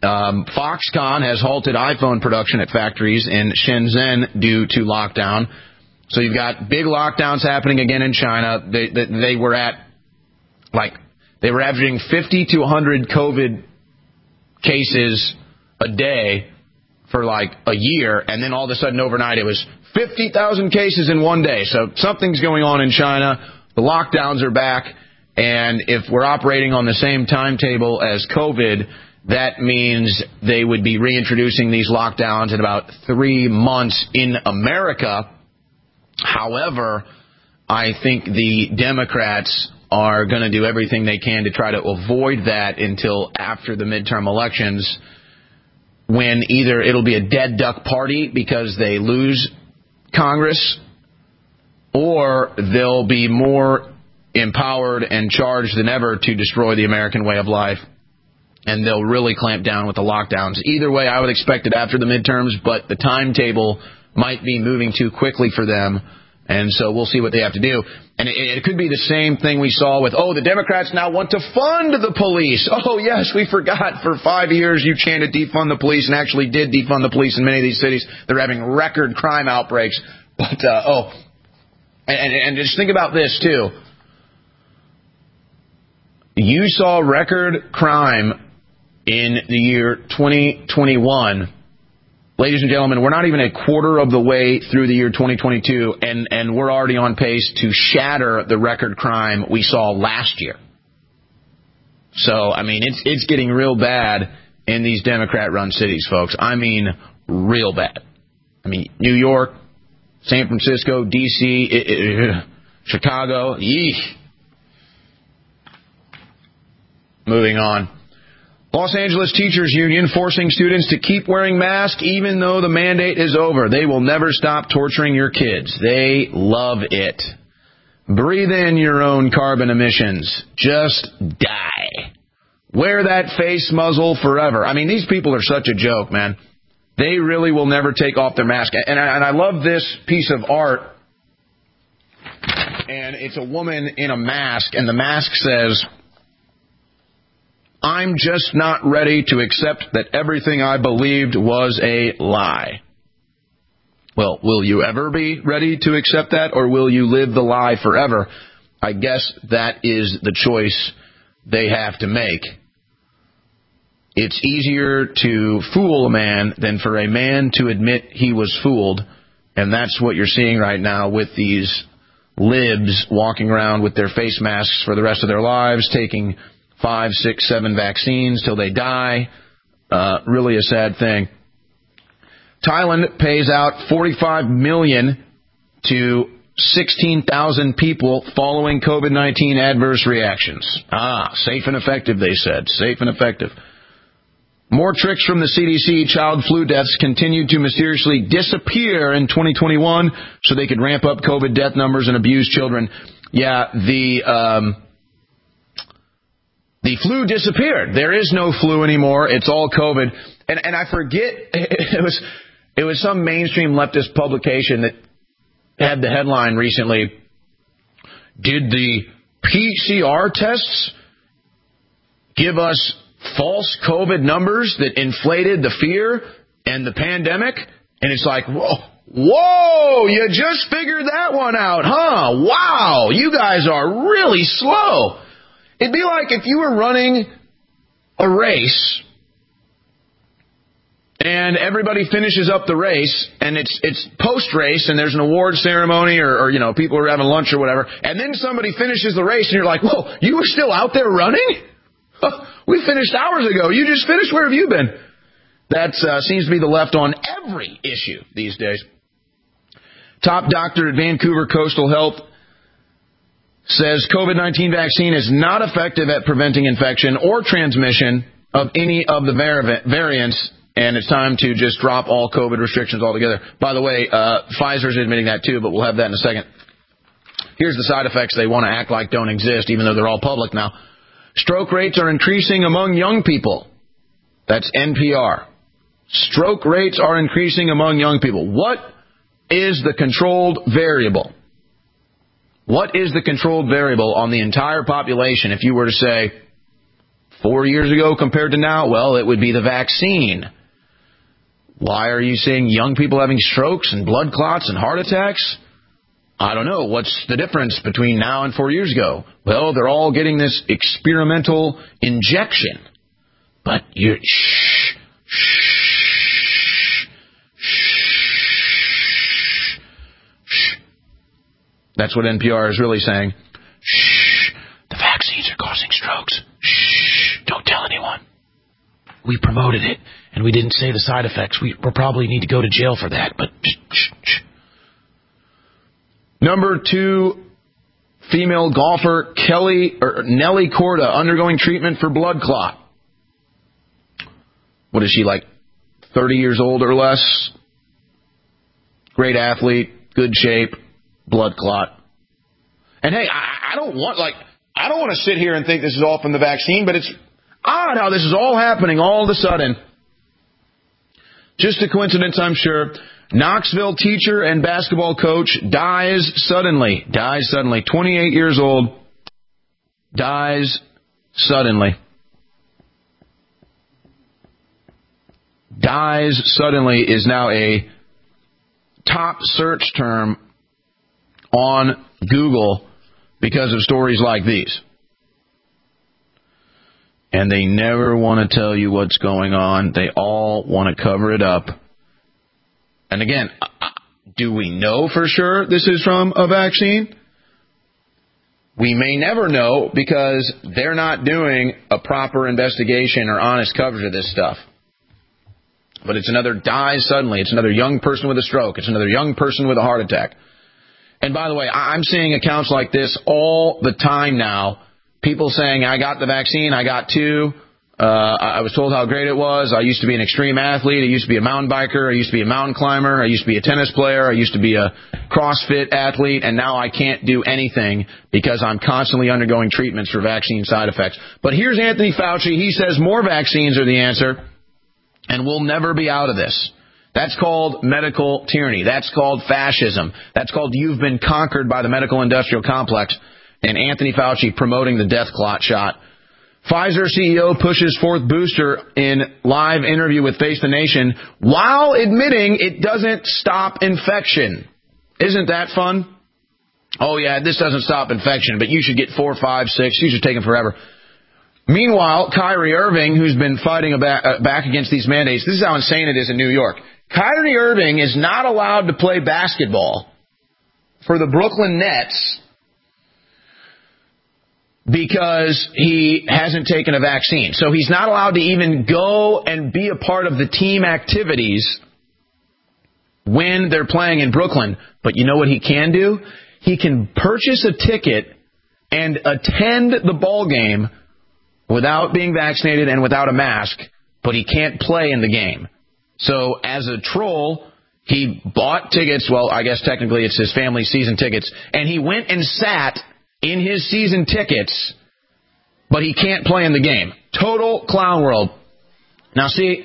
[SPEAKER 4] Foxconn has halted iPhone production at factories in Shenzhen due to lockdown. So you've got big lockdowns happening again in China. They were averaging 50 to 100 COVID cases a day for like a year, and then all of a sudden overnight it was 50,000 cases in one day. So something's going on in China. The lockdowns are back, and if we're operating on the same timetable as COVID, that means they would be reintroducing these lockdowns in about 3 months in America. However, I think the Democrats are going to do everything they can to try to avoid that until after the midterm elections, when either it'll be a dead duck party because they lose Congress, or they'll be more empowered and charged than ever to destroy the American way of life, and they'll really clamp down with the lockdowns. Either way, I would expect it after the midterms, but the timetable might be moving too quickly for them, and so we'll see what they have to do. And it could be the same thing we saw with, the Democrats now want to fund the police. Oh, yes, we forgot. For 5 years you chanted defund the police, and actually did defund the police in many of these cities. They're having record crime outbreaks. But, and just think about this, too. You saw record crime in the year 2021. Ladies and gentlemen, we're not even a quarter of the way through the year 2022, and we're already on pace to shatter the record crime we saw last year. So, I mean, it's getting real bad in these Democrat-run cities, folks. I mean, real bad. I mean, New York, San Francisco, D.C., Chicago, yeesh. Moving on. Los Angeles Teachers Union forcing students to keep wearing masks even though the mandate is over. They will never stop torturing your kids. They love it. Breathe in your own carbon emissions. Just die. Wear that face muzzle forever. I mean, these people are such a joke, man. They really will never take off their mask. And I love this piece of art. And it's a woman in a mask, and the mask says, "I'm just not ready to accept that everything I believed was a lie." Well, will you ever be ready to accept that, or will you live the lie forever? I guess that is the choice they have to make. It's easier to fool a man than for a man to admit he was fooled, and that's what you're seeing right now with these libs walking around with their face masks for the rest of their lives, taking 5, 6, 7 vaccines till they die. Really a sad thing. Thailand pays out $45 million to 16,000 people following COVID-19 adverse reactions. Safe and effective, they said. Safe and effective. More tricks from the CDC. Child flu deaths continued to mysteriously disappear in 2021 so they could ramp up COVID death numbers and abuse children. Yeah, the flu disappeared. There is no flu anymore. It's all COVID. And I forget, it was some mainstream leftist publication that had the headline recently, "Did the PCR tests give us false COVID numbers that inflated the fear and the pandemic?" And it's like, whoa, you just figured that one out, huh? Wow, you guys are really slow. It'd be like if you were running a race and everybody finishes up the race and it's post-race and there's an award ceremony or people are having lunch or whatever, and then somebody finishes the race and you're like, whoa, you were still out there running? We finished hours ago. You just finished. Where have you been? That seems to be the left on every issue these days. Top doctor at Vancouver Coastal Health says COVID-19 vaccine is not effective at preventing infection or transmission of any of the variants, and it's time to just drop all COVID restrictions altogether. By the way, Pfizer's admitting that too, but we'll have that in a second. Here's the side effects they want to act like don't exist, even though they're all public now. Stroke rates are increasing among young people. That's NPR. Stroke rates are increasing among young people. What is the controlled variable? What is the controlled variable on the entire population if you were to say 4 years ago compared to now? Well, it would be the vaccine. Why are you seeing young people having strokes and blood clots and heart attacks? I don't know. What's the difference between now and 4 years ago? Well, they're all getting this experimental injection. But you're... Shh. That's what NPR is really saying. Shh. The vaccines are causing strokes. Shh. Don't tell anyone. We promoted it, and we didn't say the side effects. We'll probably need to go to jail for that, but shh. Number 2, female golfer Nelly Korda undergoing treatment for blood clot. What is she, like 30 years old or less? Great athlete, good shape, blood clot. And hey, I don't want to sit here and think this is all from the vaccine, but it's odd how this is all happening all of a sudden. Just a coincidence, I'm sure. Knoxville teacher and basketball coach dies suddenly. 28 years old. Dies suddenly. Dies suddenly is now a top search term on Google because of stories like these. And they never want to tell you what's going on. They all want to cover it up. And again, do we know for sure this is from a vaccine? We may never know because they're not doing a proper investigation or honest coverage of this stuff. But it's another dies suddenly. It's another young person with a stroke. It's another young person with a heart attack. And by the way, I'm seeing accounts like this all the time now. People saying, I got the vaccine, I got 2. I was told how great it was. I used to be an extreme athlete. I used to be a mountain biker. I used to be a mountain climber. I used to be a tennis player. I used to be a CrossFit athlete. And now I can't do anything because I'm constantly undergoing treatments for vaccine side effects. But here's Anthony Fauci. He says more vaccines are the answer. And we'll never be out of this. That's called medical tyranny. That's called fascism. That's called you've been conquered by the medical industrial complex. And Anthony Fauci promoting the death clot shot. Pfizer CEO pushes fourth booster in live interview with Face the Nation while admitting it doesn't stop infection. Isn't that fun? Oh, yeah, this doesn't stop infection, but you should get 4, 5, 6. You should take them forever. Meanwhile, Kyrie Irving, who's been fighting back against these mandates, this is how insane it is in New York. Kyrie Irving is not allowed to play basketball for the Brooklyn Nets because he hasn't taken a vaccine. So he's not allowed to even go and be a part of the team activities when they're playing in Brooklyn. But you know what he can do? He can purchase a ticket and attend the ball game without being vaccinated and without a mask, but he can't play in the game. So as a troll, he bought tickets. Well, I guess technically it's his family's season tickets. And he went and sat in his season tickets, but he can't play in the game. Total clown world. Now, see,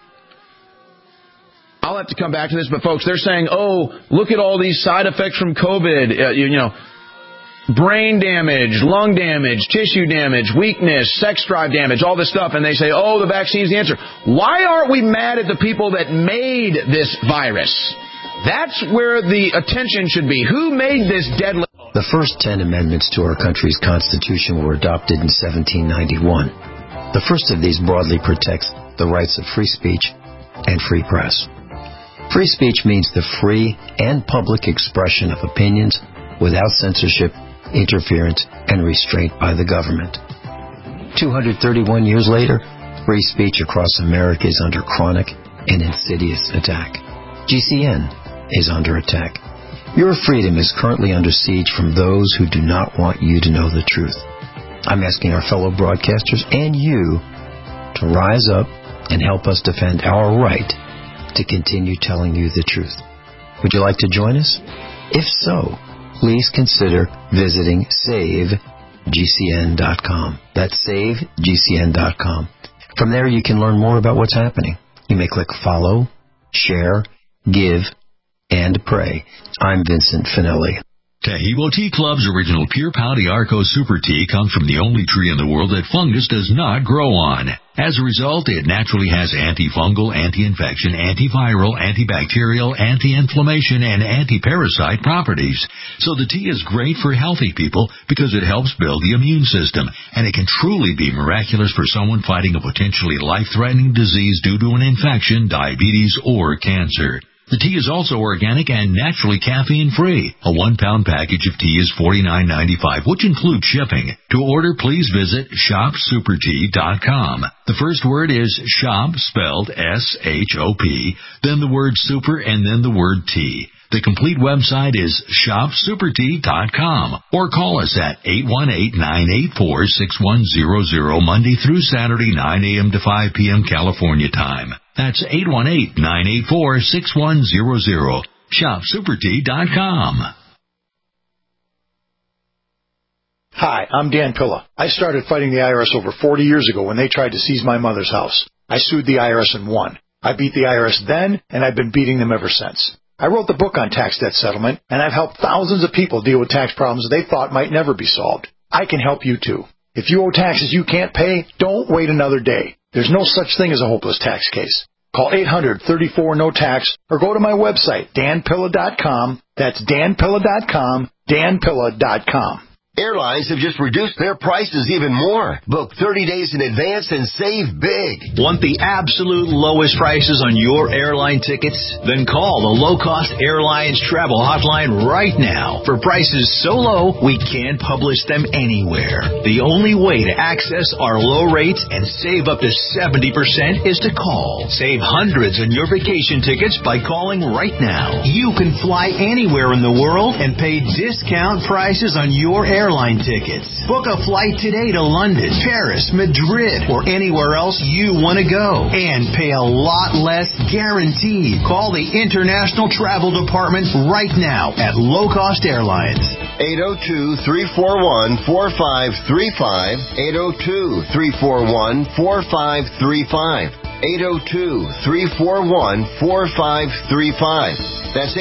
[SPEAKER 4] I'll have to come back to this, but folks, they're saying, oh, look at all these side effects from COVID, brain damage, lung damage, tissue damage, weakness, sex drive damage, all this stuff. And they say, oh, the vaccine's the answer. Why aren't we mad at the people that made this virus? That's where the attention should be. Who made this deadly?
[SPEAKER 21] The first 10 amendments to our country's Constitution were adopted in 1791. The first of these broadly protects the rights of free speech and free press. Free speech means the free and public expression of opinions without censorship, interference, and restraint by the government. 231 years later, free speech across America is under chronic and insidious attack. GCN is under attack. Your freedom is currently under siege from those who do not want you to know the truth. I'm asking our fellow broadcasters and you to rise up and help us defend our right to continue telling you the truth. Would you like to join us? If so, please consider visiting SaveGCN.com. That's SaveGCN.com. From there, you can learn more about what's happening. You may click follow, share, give, and pray. I'm Vincent Finelli.
[SPEAKER 15] Tahibo Tea Club's original Pure Pau Arco Super Tea comes from the only tree in the world that fungus does not grow on. As a result, it naturally has antifungal, anti-infection, antiviral, antibacterial, anti-inflammation, and anti-parasite properties. So the tea is great for healthy people because it helps build the immune system, and it can truly be miraculous for someone fighting a potentially life-threatening disease due to an infection, diabetes, or cancer. The tea is also organic and naturally caffeine-free. A 1-pound package of tea is $49.95, which includes shipping. To order, please visit shopsupertea.com. The first word is shop, spelled S-H-O-P, then the word super, and then the word tea. The complete website is shopsupertea.com, or call us at 818-984-6100 Monday through Saturday, 9 a.m. to 5 p.m. California time. That's 818-984-6100. shopsupertea.com.
[SPEAKER 1] Hi, I'm Dan Pilla. I started fighting the IRS over 40 years ago when they tried to seize my mother's house. I sued the IRS and won. I beat the IRS then, and I've been beating them ever since. I wrote the book on tax debt settlement, and I've helped thousands of people deal with tax problems they thought might never be solved. I can help you too. If you owe taxes you can't pay, don't wait another day. There's no such thing as a hopeless tax case. Call 800-34-NO-TAX or go to my website, danpilla.com. That's danpilla.com, danpilla.com.
[SPEAKER 18] Airlines have just reduced their prices even more. Book 30 days in advance and save big.
[SPEAKER 11] Want the absolute lowest prices on your airline tickets? Then call the Low Cost Airlines Travel Hotline right now. For prices so low, we can't publish them anywhere. The only way to access our low rates and save up to 70% is to call. Save hundreds on your vacation tickets by calling right now. You can fly anywhere in the world and pay discount prices on your airline tickets. Book a flight today to London, Paris, Madrid, or anywhere else you want to go and pay a lot less guaranteed. Call the International Travel Department right now at Low Cost Airlines.
[SPEAKER 18] 802-341-4535. 802-341-4535. 802-341-4535. That's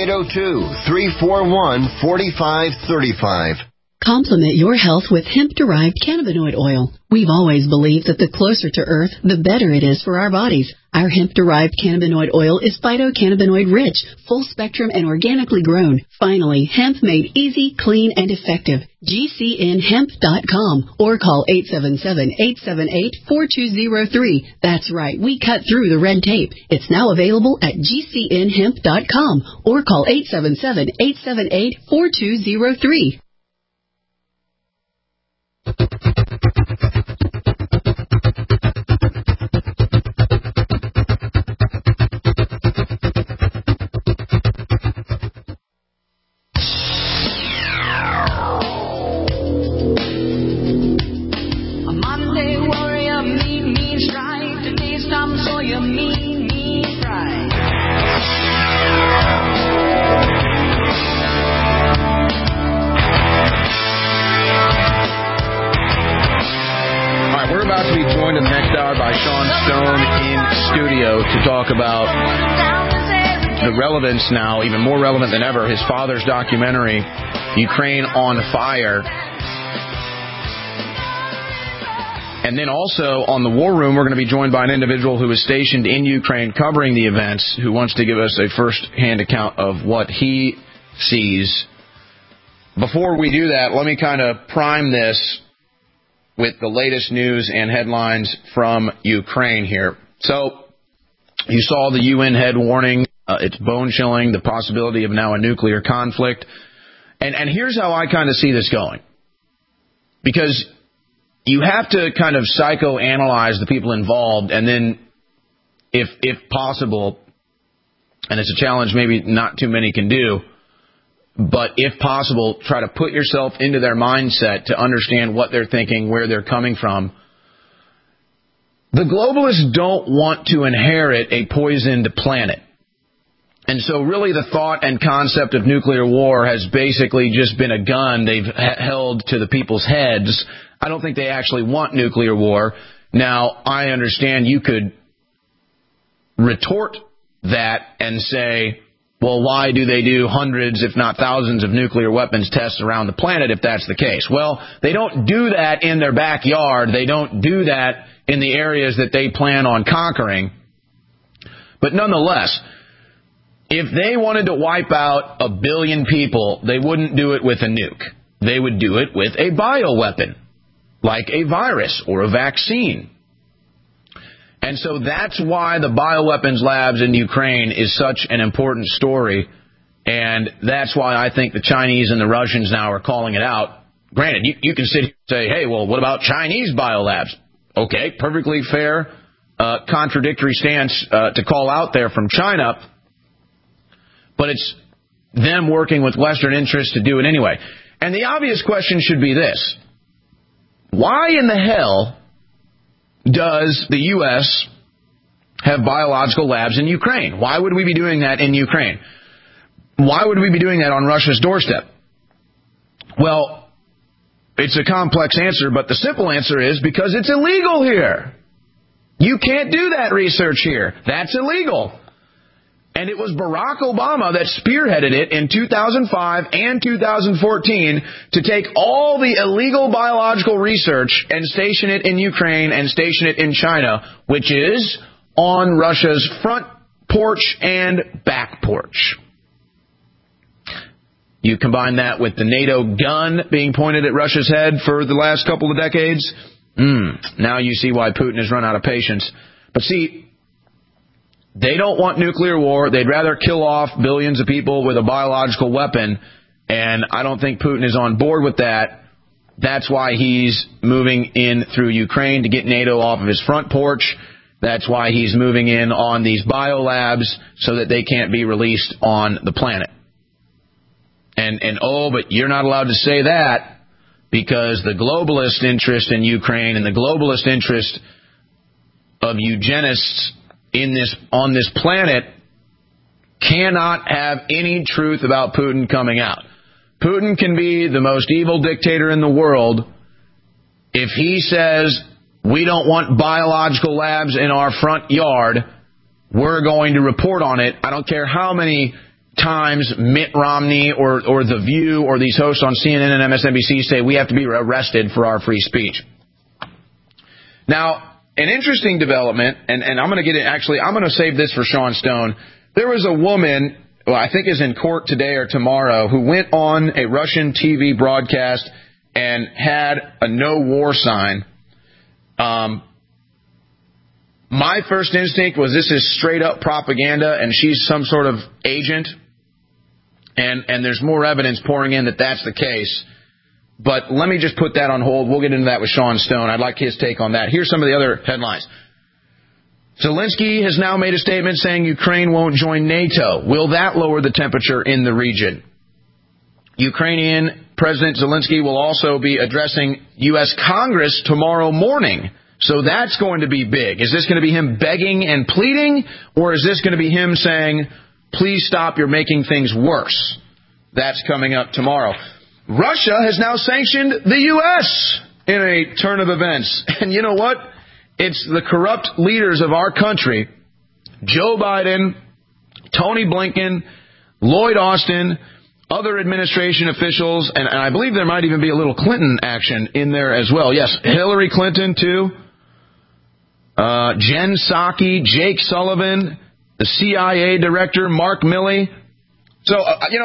[SPEAKER 18] 802-341-4535.
[SPEAKER 22] Complement your health with hemp-derived cannabinoid oil. We've always believed that the closer to Earth, the better it is for our bodies. Our hemp-derived cannabinoid oil is phytocannabinoid-rich, full-spectrum, and organically grown. Finally, hemp made easy, clean, and effective. GCNhemp.com or call 877-878-4203. That's right, we cut through the red tape. It's now available at GCNhemp.com or call 877-878-4203.
[SPEAKER 4] To talk about the relevance now, even more relevant than ever, his father's documentary, Ukraine on Fire. And then also on the War Room, we're going to be joined by an individual who is stationed in Ukraine covering the events, who wants to give us a first-hand account of what he sees. Before we do that, let me kind of prime this with the latest news and headlines from Ukraine here. So, you saw the UN head warning. It's bone-chilling, the possibility of now a nuclear conflict. And here's how I kind of see this going. Because you have to kind of psychoanalyze the people involved, and then, if possible, and it's a challenge maybe not too many can do, but if possible, try to put yourself into their mindset to understand what they're thinking, where they're coming from. The globalists don't want to inherit a poisoned planet. And so really the thought and concept of nuclear war has basically just been a gun they've held to the people's heads. I don't think they actually want nuclear war. Now, I understand you could retort that and say, well, why do they do hundreds, if not thousands, of nuclear weapons tests around the planet if that's the case? Well, they don't do that in their backyard. They don't do that in the areas that they plan on conquering. But nonetheless, if they wanted to wipe out 1 billion people, they wouldn't do it with a nuke. They would do it with a bioweapon, like a virus or a vaccine. And so that's why the bioweapons labs in Ukraine is such an important story. And that's why I think the Chinese and the Russians now are calling it out. Granted, you can sit here and say, hey, well, what about Chinese biolabs? Okay, perfectly fair, contradictory stance to call out there from China. But it's them working with Western interests to do it anyway. And the obvious question should be this. Why in the hell does the U.S. have biological labs in Ukraine? Why would we be doing that in Ukraine? Why would we be doing that on Russia's doorstep? Well, it's a complex answer, but the simple answer is because it's illegal here. You can't do that research here. That's illegal. And it was Barack Obama that spearheaded it in 2005 and 2014 to take all the illegal biological research and station it in Ukraine and station it in China, which is on Russia's front porch and back porch. You combine that with the NATO gun being pointed at Russia's head for the last couple of decades. Now you see why Putin has run out of patience. But see, they don't want nuclear war. They'd rather kill off billions of people with a biological weapon. And I don't think Putin is on board with that. That's why he's moving in through Ukraine to get NATO off of his front porch. That's why he's moving in on these biolabs so that they can't be released on the planet. But you're not allowed to say that because the globalist interest in Ukraine and the globalist interest of eugenists on this planet cannot have any truth about Putin coming out. Putin can be the most evil dictator in the world. If he says, we don't want biological labs in our front yard, we're going to report on it. I don't care how many times Mitt Romney or The View or these hosts on CNN and MSNBC say we have to be arrested for our free speech. Now, an interesting development, and I'm going to get it. Actually, I'm going to save this for Sean Stone. There was a woman, I think is in court today or tomorrow, who went on a Russian TV broadcast and had a no war sign. My first instinct was this is straight up propaganda and she's some sort of agent. And there's more evidence pouring in that that's the case. But let me just put that on hold. We'll get into that with Sean Stone. I'd like his take on that. Here's some of the other headlines. Zelensky has now made a statement saying Ukraine won't join NATO. Will that lower the temperature in the region? Ukrainian President Zelensky will also be addressing U.S. Congress tomorrow morning. So that's going to be big. Is this going to be him begging and pleading? Or is this going to be him saying, please stop, you're making things worse? That's coming up tomorrow. Russia has now sanctioned the U.S. in a turn of events. And you know what? It's the corrupt leaders of our country, Joe Biden, Tony Blinken, Lloyd Austin, other administration officials, and I believe there might even be a little Clinton action in there as well. Yes, Hillary Clinton, too. Jen Psaki, Jake Sullivan, the CIA director, Mark Milley. So,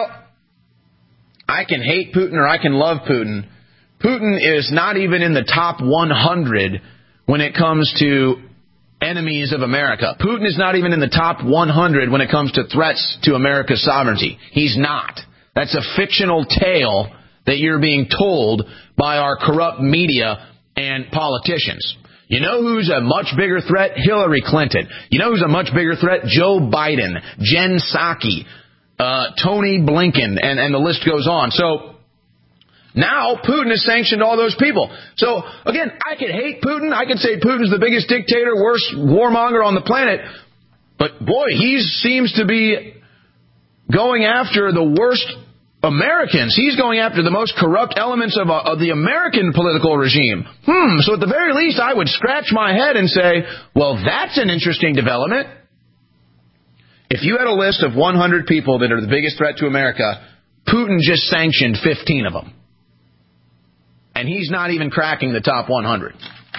[SPEAKER 4] I can hate Putin or I can love Putin. Putin is not even in the top 100 when it comes to enemies of America. Putin is not even in the top 100 when it comes to threats to America's sovereignty. He's not. That's a fictional tale that you're being told by our corrupt media and politicians. You know who's a much bigger threat? Hillary Clinton. You know who's a much bigger threat? Joe Biden, Jen Psaki, Tony Blinken, and the list goes on. So now Putin has sanctioned all those people. So, again, I could hate Putin. I could say Putin's the biggest dictator, worst warmonger on the planet. But, boy, he seems to be going after the worst Americans. He's going after the most corrupt elements of the American political regime. So at the very least, I would scratch my head and say, well, that's an interesting development. If you had a list of 100 people that are the biggest threat to America, Putin just sanctioned 15 of them. And he's not even cracking the top 100.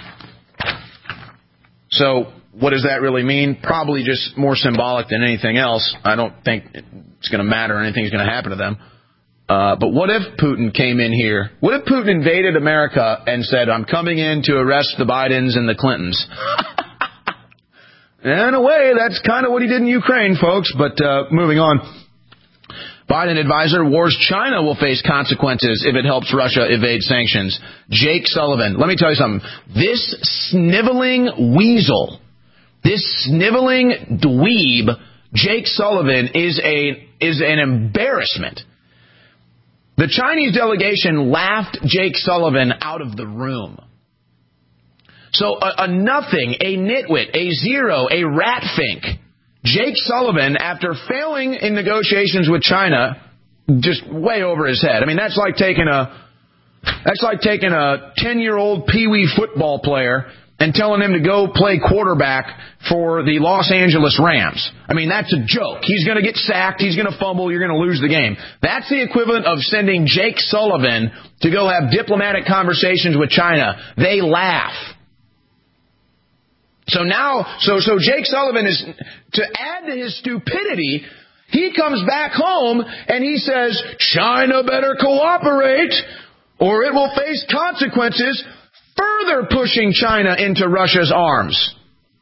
[SPEAKER 4] So what does that really mean? Probably just more symbolic than anything else. I don't think it's going to matter or anything's going to happen to them. But what if Putin came in here? What if Putin invaded America and said, I'm coming in to arrest the Bidens and the Clintons? In a way, that's kind of what he did in Ukraine, folks. But moving on. Biden advisor warns China will face consequences if it helps Russia evade sanctions. Jake Sullivan. Let me tell you something. This sniveling weasel, this sniveling dweeb, Jake Sullivan, is an embarrassment. The Chinese delegation laughed Jake Sullivan out of the room. So a nothing, a nitwit, a zero, a ratfink, Jake Sullivan, after failing in negotiations with China, just way over his head. I mean, that's like taking a 10-year-old peewee football player and telling him to go play quarterback for the Los Angeles Rams. I mean, that's a joke. He's going to get sacked. He's going to fumble. You're going to lose the game. That's the equivalent of sending Jake Sullivan to go have diplomatic conversations with China. They laugh. So now, so Jake Sullivan is, to add to his stupidity, he comes back home and he says, China better cooperate or it will face consequences, further pushing China into Russia's arms.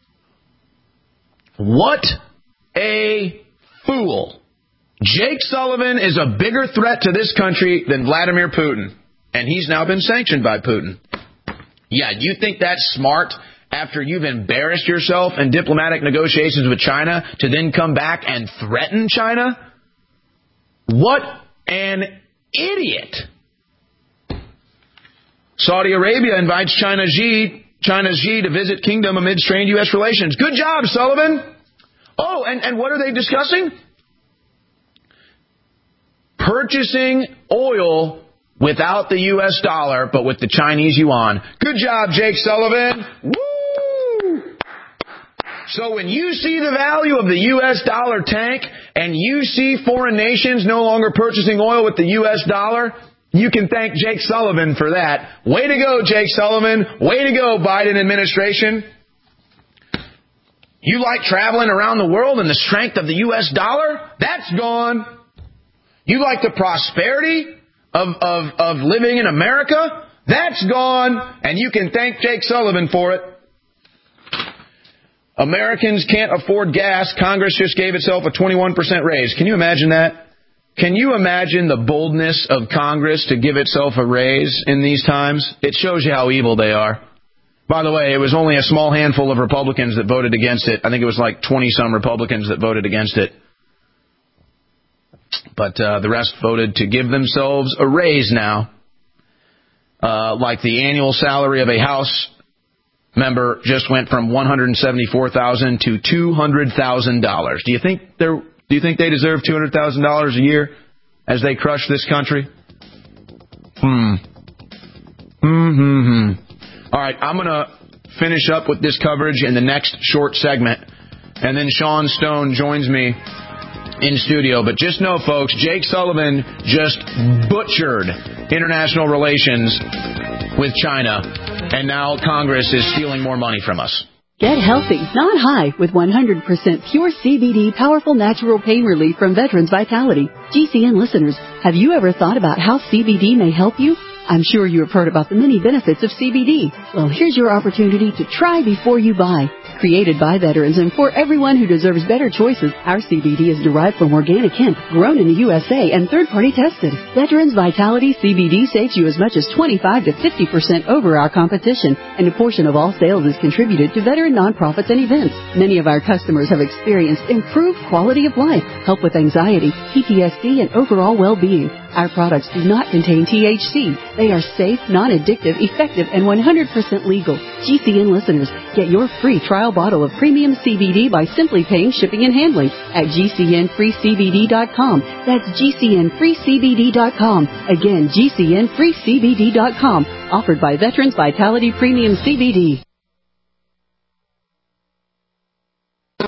[SPEAKER 4] What a fool. Jake Sullivan is a bigger threat to this country than Vladimir Putin. And he's now been sanctioned by Putin. Yeah, you think that's smart? After you've embarrassed yourself in diplomatic negotiations with China to then come back and threaten China? What an idiot. Saudi Arabia invites China's Xi to visit kingdom amid strained U.S. relations. Good job, Sullivan. Oh, and what are they discussing? Purchasing oil without the U.S. dollar, but with the Chinese yuan. Good job, Jake Sullivan. Woo! So when you see the value of the U.S. dollar tank and you see foreign nations no longer purchasing oil with the U.S. dollar, you can thank Jake Sullivan for that. Way to go, Jake Sullivan. Way to go, Biden administration. You like traveling around the world and the strength of the U.S. dollar? That's gone. You like the prosperity of living in America? That's gone. And you can thank Jake Sullivan for it. Americans can't afford gas. Congress just gave itself a 21% raise. Can you imagine that? Can you imagine the boldness of Congress to give itself a raise in these times? It shows you how evil they are. By the way, it was only a small handful of Republicans that voted against it. I think it was like 20-some Republicans that voted against it. But the rest voted to give themselves a raise now. Like the annual salary of a House member just went from $174,000 to $200,000. Do you think they deserve $200,000 a year as they crush this country? All right, I'm going to finish up with this coverage in the next short segment, and then Sean Stone joins me in studio. But just know, folks, Jake Sullivan just butchered international relations with China, and now Congress is stealing more money from us.
[SPEAKER 22] Get healthy, not high, with 100% pure CBD powerful natural pain relief from Veterans Vitality. GCN listeners, have you ever thought about how CBD may help you? I'm sure you have heard about the many benefits of CBD. Well, here's your opportunity to try before you buy. Created by veterans and for everyone who deserves better choices, our CBD is derived from organic hemp, grown in the USA, and third-party tested. Veterans Vitality CBD saves you as much as 25 to 50% over our competition, and a portion of all sales is contributed to veteran nonprofits and events. Many of our customers have experienced improved quality of life, help with anxiety, PTSD, and overall well-being. Our products do not contain THC. They are safe, non-addictive, effective, and 100% legal. GCN listeners, get your free trial bottle of premium CBD by simply paying shipping and handling at GCNFreeCBD.com. That's GCNFreeCBD.com. Again, GCNFreeCBD.com. Offered by Veterans Vitality Premium CBD.